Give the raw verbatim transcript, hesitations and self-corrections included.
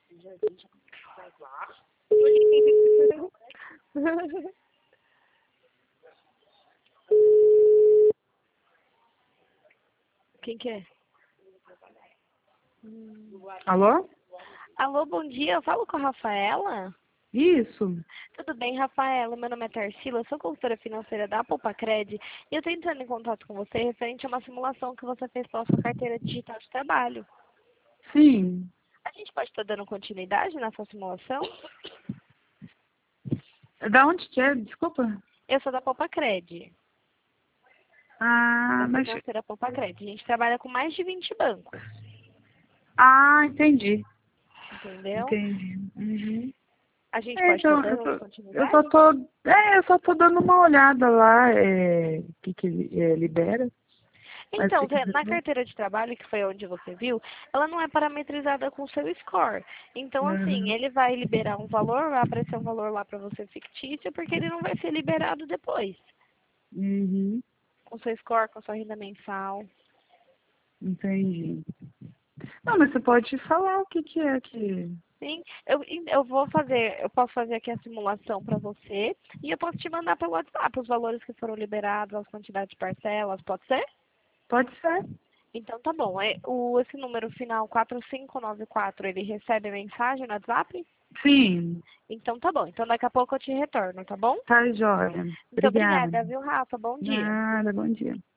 Quem que é? Alô? Alô, bom dia. Eu falo com a Rafaela? Isso. Tudo bem, Rafaela? Meu nome é Tarsila, eu sou consultora financeira da Poupa-Cred e eu estou entrando em contato com você referente a uma simulação que você fez pela sua carteira digital de trabalho. Sim. A gente pode estar dando continuidade nessa simulação? Da onde que é? Desculpa. Eu sou da Poupa-Cred, Ah, da mas... financeira Poupa-Cred. A gente trabalha com mais de vinte bancos, Ah, entendi. entendeu? Entendi. Uhum. A gente É, pode estar então, eu, dando tô, eu só continuidade? tô... É, eu só tô dando uma olhada lá, é... O que que ele é, libera. Mas Então, se Zé, quiser... na carteira de trabalho, que foi onde você viu, ela não é parametrizada com o seu score. Então, assim, Uhum. ele vai liberar um valor, vai aparecer um valor lá para você fictício, porque ele não vai ser liberado depois. Uhum. Com seu score, com sua renda mensal. Entendi. Não, mas você pode falar o que que é que... Sim, eu, eu vou fazer, eu posso fazer aqui a simulação para você e eu posso te mandar pelo WhatsApp os valores que foram liberados, as quantidades de parcelas, pode ser? Pode ser. Então tá bom. É, o, esse número final quatro cinco nove quatro, ele recebe mensagem no WhatsApp? Sim. Então tá bom. Então daqui a pouco eu te retorno, tá bom? Tá, joia. Muito Obrigada. obrigada, viu, Rafa? Bom dia. Nada, bom dia.